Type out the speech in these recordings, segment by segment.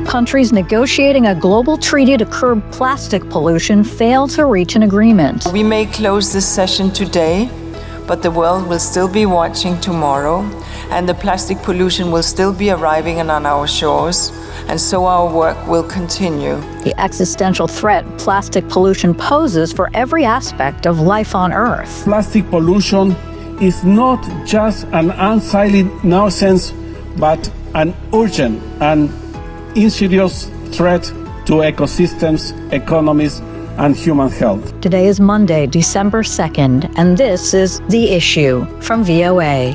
countries negotiating a global treaty to curb plastic pollution failed to reach an agreement. We may close this session today, but the world will still be watching tomorrow, and the plastic pollution will still be arriving on our shores, and so our work will continue. The existential threat plastic pollution poses for every aspect of life on Earth. Plastic pollution is not just an unsightly nuisance, but an urgent and insidious threat to ecosystems, economies, and human health. Today is Monday, December 2nd, and this is The Issue from VOA.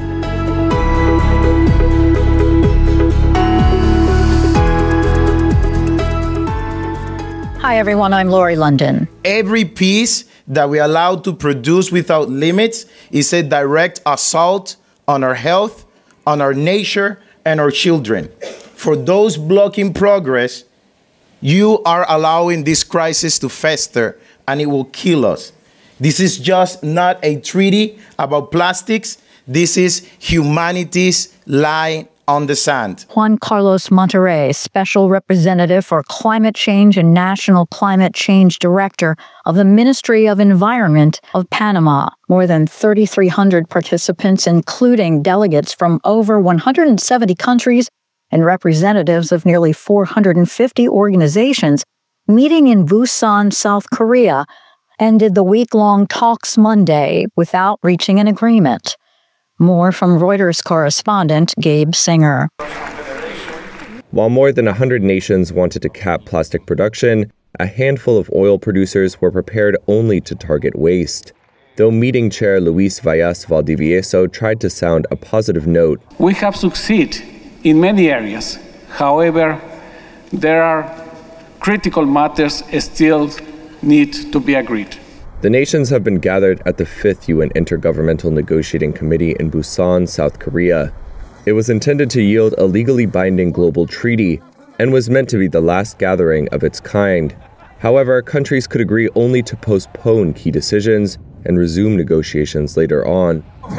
Hi, everyone. I'm Lori London. Every piece that we allow to produce without limits is a direct assault on our health, on our nature, and our children. For those blocking progress, you are allowing this crisis to fester, and it will kill us. This is just not a treaty about plastics. This is humanity's line on the sand. Juan Carlos Monterrey, Special Representative for Climate Change and National Climate Change Director of the Ministry of Environment of Panama. More than 3,300 participants, including delegates from over 170 countries and representatives of nearly 450 organizations, meeting in Busan, South Korea, ended the week-long talks Monday without reaching an agreement. More from Reuters correspondent Gabe Singer. While more than 100 nations wanted to cap plastic production, a handful of oil producers were prepared only to target waste. Though meeting chair Luis Vallas Valdivieso tried to sound a positive note. We have succeeded in many areas. However, there are critical matters still need to be agreed. The nations have been gathered at the 5th UN Intergovernmental Negotiating Committee in Busan, South Korea. It was intended to yield a legally binding global treaty and was meant to be the last gathering of its kind. However, countries could agree only to postpone key decisions and resume negotiations later on.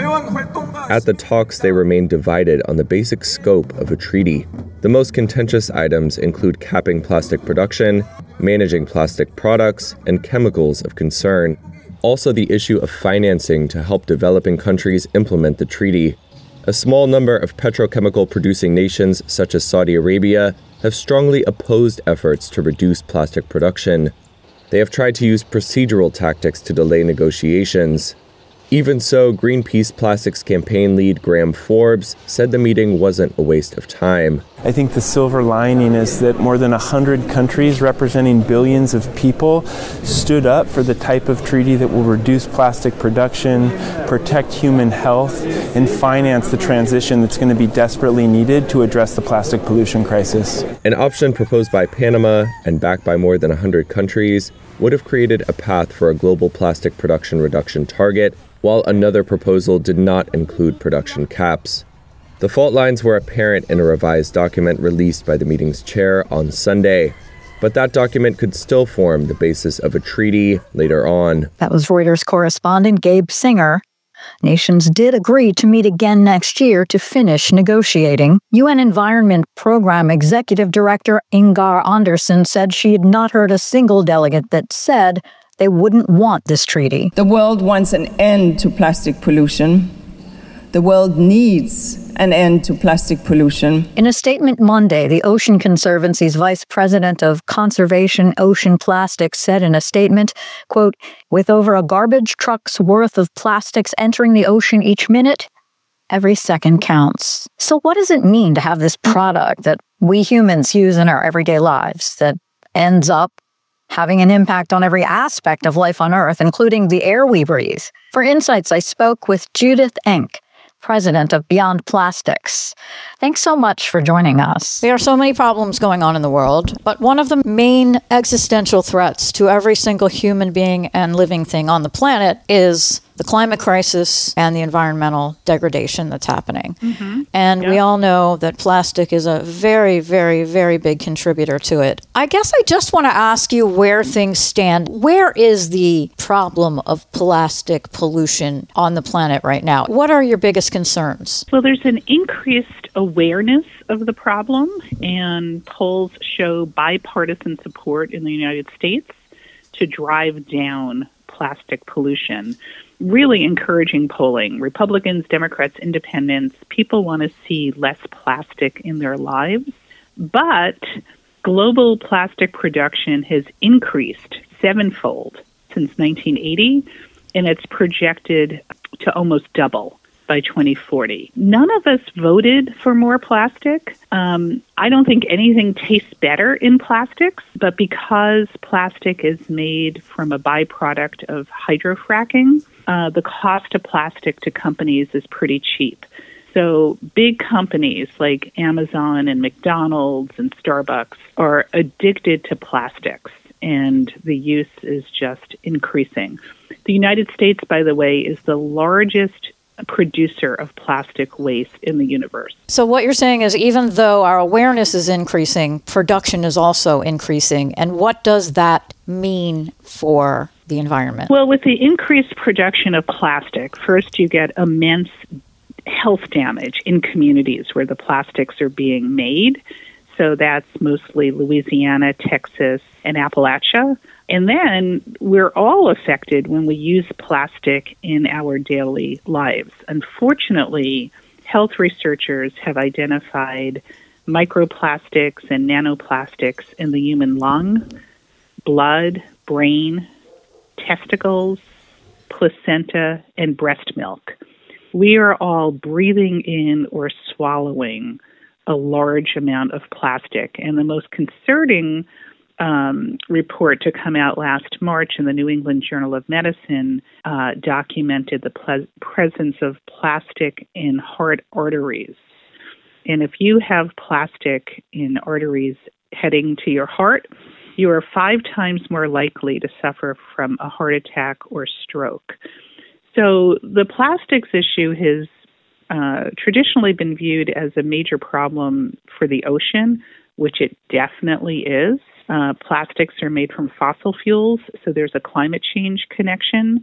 At the talks, they remained divided on the basic scope of a treaty. The most contentious items include capping plastic production, managing plastic products, and chemicals of concern. Also, the issue of financing to help developing countries implement the treaty. A small number of petrochemical producing nations, such as Saudi Arabia, have strongly opposed efforts to reduce plastic production. They have tried to use procedural tactics to delay negotiations. Even so, Greenpeace Plastics campaign lead Graham Forbes said the meeting wasn't a waste of time. I think the silver lining is that more than 100 countries representing billions of people stood up for the type of treaty that will reduce plastic production, protect human health, and finance the transition that's going to be desperately needed to address the plastic pollution crisis. An option proposed by Panama and backed by more than 100 countries would have created a path for a global plastic production reduction target, while another proposal did not include production caps. The fault lines were apparent in a revised document released by the meeting's chair on Sunday, but that document could still form the basis of a treaty later on. That was Reuters correspondent Gabe Singer. Nations did agree to meet again next year to finish negotiating. UN Environment Program Executive Director Ingar Anderson said she had not heard a single delegate that said they wouldn't want this treaty. The world wants an end to plastic pollution. The world needs an end to plastic pollution. In a statement Monday, the Ocean Conservancy's Vice President of Conservation Ocean Plastics said in a statement, quote, "With over a garbage truck's worth of plastics entering the ocean each minute, every second counts." So what does it mean to have this product that we humans use in our everyday lives that ends up having an impact on every aspect of life on Earth, including the air we breathe? For insights, I spoke with Judith Enck, president of Beyond Plastics. Thanks so much for joining us. There are so many problems going on in the world, but one of the main existential threats to every single human being and living thing on the planet is the climate crisis and the environmental degradation that's happening. And we all know that plastic is a very, very, very big contributor to it. I guess I just want to ask you where things stand. Where is the problem of plastic pollution on the planet right now? What are your biggest concerns? Well, there's an increased awareness of the problem, and polls show bipartisan support in the United States to drive down plastic pollution. Really encouraging polling. Republicans, Democrats, Independents, people want to see less plastic in their lives. But global plastic production has increased sevenfold since 1980, and it's projected to almost double by 2040. None of us voted for more plastic. I don't think anything tastes better in plastics, but because plastic is made from a byproduct of hydrofracking, the cost of plastic to companies is pretty cheap. So big companies like Amazon and McDonald's and Starbucks are addicted to plastics, and the use is just increasing. The United States, by the way, is the largest producer of plastic waste in the universe. So what you're saying is even though our awareness is increasing, production is also increasing. And what does that mean for the environment? Well, with the increased production of plastic, first you get immense health damage in communities where the plastics are being made. So that's mostly Louisiana, Texas, and Appalachia. And then we're all affected when we use plastic in our daily lives. Unfortunately, health researchers have identified microplastics and nanoplastics in the human lung, blood, brain, testicles, placenta, and breast milk. We are all breathing in or swallowing a large amount of plastic. And the most concerning report to come out last March in the New England Journal of Medicine documented the presence of plastic in heart arteries. And if you have plastic in arteries heading to your heart, you are 5 times more likely to suffer from a heart attack or stroke. So the plastics issue has traditionally been viewed as a major problem for the ocean, which it definitely is. Plastics are made from fossil fuels, so there's a climate change connection.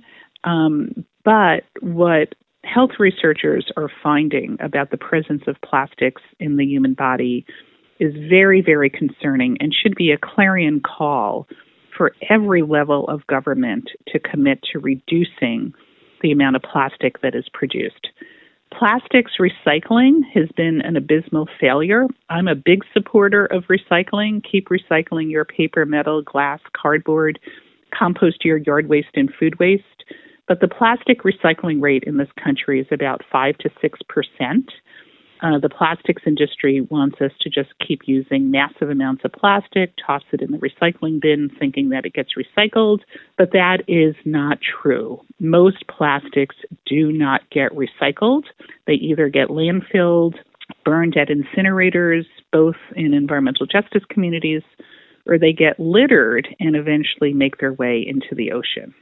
But what health researchers are finding about the presence of plastics in the human body is very, very concerning and should be a clarion call for every level of government to commit to reducing the amount of plastic that is produced. Plastics recycling has been an abysmal failure. I'm a big supporter of recycling. Keep recycling your paper, metal, glass, cardboard, compost your yard waste and food waste. But the plastic recycling rate in this country is about 5 to 6%. The plastics industry wants us to just keep using massive amounts of plastic, toss it in the recycling bin, thinking that it gets recycled. But that is not true. Most plastics do not get recycled. They either get landfilled, burned at incinerators, both in environmental justice communities, or they get littered and eventually make their way into the ocean.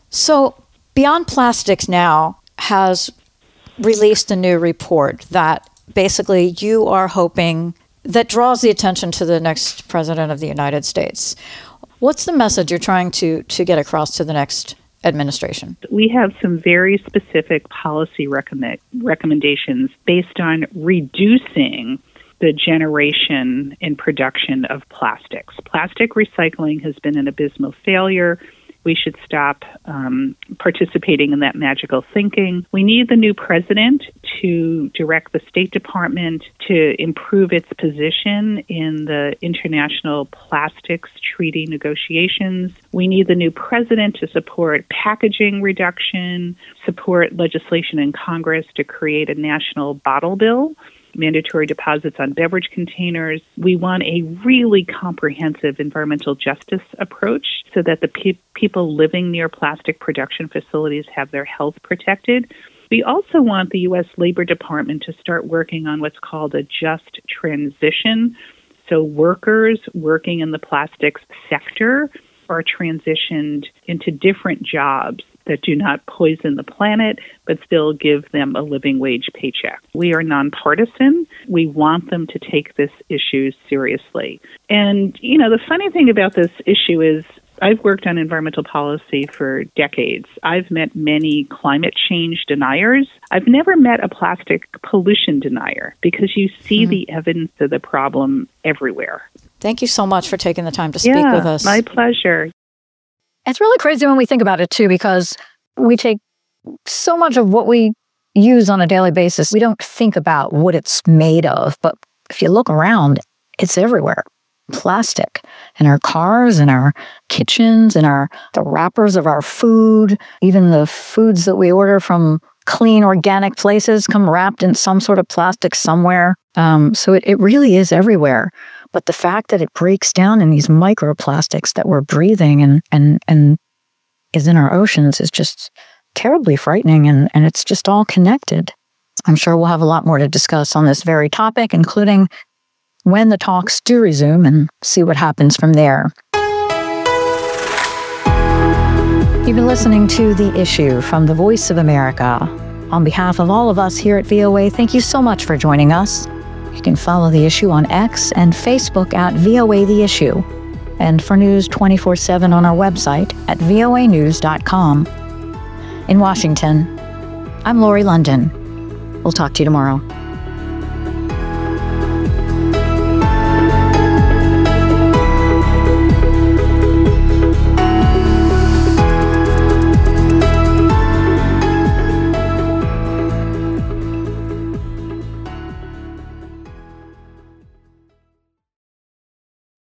So Beyond Plastics now has released a new report that basically you are hoping that draws the attention to the next president of the United States. What's the message you're trying to get across to the next administration? We have some very specific policy recommendations based on reducing the generation and production of plastics. Plastic recycling has been an abysmal failure. We should stop participating in that magical thinking. We need the new president to direct the State Department to improve its position in the International Plastics Treaty negotiations. We need the new president to support packaging reduction, support legislation in Congress to create a national bottle bill, mandatory deposits on beverage containers. We want a really comprehensive environmental justice approach so that the people living near plastic production facilities have their health protected. We also want the U.S. Labor Department to start working on what's called a just transition. So workers working in the plastics sector are transitioned into different jobs that do not poison the planet, but still give them a living wage paycheck. We are nonpartisan. We want them to take this issue seriously. And, the funny thing about this issue is I've worked on environmental policy for decades. I've met many climate change deniers. I've never met a plastic pollution denier because you see the evidence of the problem everywhere. Thank you so much for taking the time to speak with us. My pleasure. It's really crazy when we think about it, too, because we take so much of what we use on a daily basis. We don't think about what it's made of. But if you look around, it's everywhere. Plastic in our cars, in our kitchens, in the wrappers of our food, even the foods that we order from clean organic places come wrapped in some sort of plastic somewhere. So it really is everywhere. But the fact that it breaks down in these microplastics that we're breathing and is in our oceans is just terribly frightening, and it's just all connected. I'm sure we'll have a lot more to discuss on this very topic, including when the talks do resume and see what happens from there. You've been listening to The Issue from the Voice of America. On behalf of all of us here at VOA, thank you so much for joining us. You can follow The Issue on X and Facebook at VOA The Issue, and for news 24/7 on our website at voanews.com. In Washington, I'm Lori London. We'll talk to you tomorrow.